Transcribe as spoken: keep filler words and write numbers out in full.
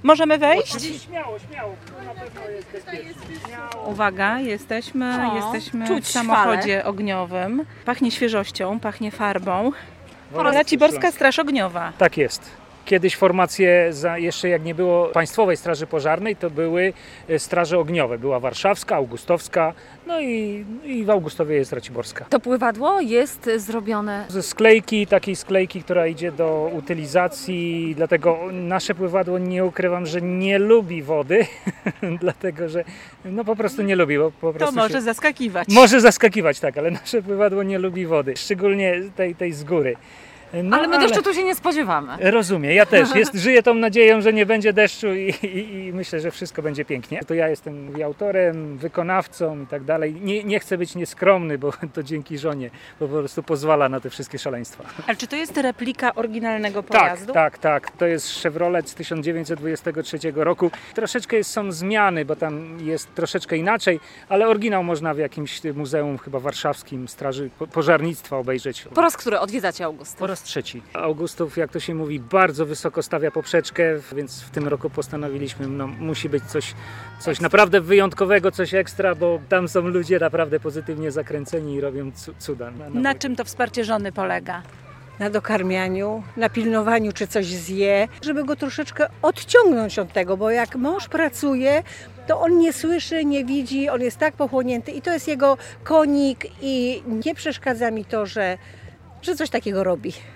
Możemy wejść? Śmiało, śmiało, na pewno jest bezpiecznie. Śmiało. Uwaga, jesteśmy, O, jesteśmy czuć w samochodzie ogniowym. Pachnie świeżością, pachnie farbą. Raciborska Straż Ogniowa. Tak jest. Kiedyś formacje, za, jeszcze jak nie było Państwowej Straży Pożarnej, to były e, straże ogniowe. Była warszawska, augustowska, no i, i w Augustowie jest raciborska. To pływadło jest zrobione... Ze sklejki, takiej sklejki, która idzie do utylizacji, dlatego nasze pływadło, nie ukrywam, że nie lubi wody, dlatego że no po prostu nie lubi. Bo po To prostu może się... zaskakiwać. Może zaskakiwać, tak, ale nasze pływadło nie lubi wody, szczególnie tej, tej z góry. No, ale my deszczu tu się nie spodziewamy. Rozumiem, ja też. Jest, żyję tą nadzieją, że nie będzie deszczu i, i, i myślę, że wszystko będzie pięknie. To ja jestem i autorem, wykonawcą i tak dalej. Nie, nie chcę być nieskromny, bo to dzięki żonie po prostu pozwala na te wszystkie szaleństwa. Ale czy to jest replika oryginalnego Tak, pojazdu? tak, tak. To jest Chevrolet z tysiąc dziewięćset dwudziestego trzeciego roku. Troszeczkę jest, są zmiany, bo tam jest troszeczkę inaczej, ale oryginał można w jakimś muzeum chyba warszawskim Straży Pożarnictwa obejrzeć. Po raz który odwiedzacie Augustów? Po raz trzeci. Augustów, jak to się mówi, bardzo wysoko stawia poprzeczkę, więc w tym roku postanowiliśmy, no musi być coś, coś naprawdę wyjątkowego, coś ekstra, bo tam są ludzie naprawdę pozytywnie zakręceni i robią cuda. Na, na... Na czym to wsparcie żony polega? Na dokarmianiu, na pilnowaniu, czy coś zje, żeby go troszeczkę odciągnąć od tego, bo jak mąż pracuje, to on nie słyszy, nie widzi, on jest tak pochłonięty i to jest jego konik i nie przeszkadza mi to, że, że coś takiego robi.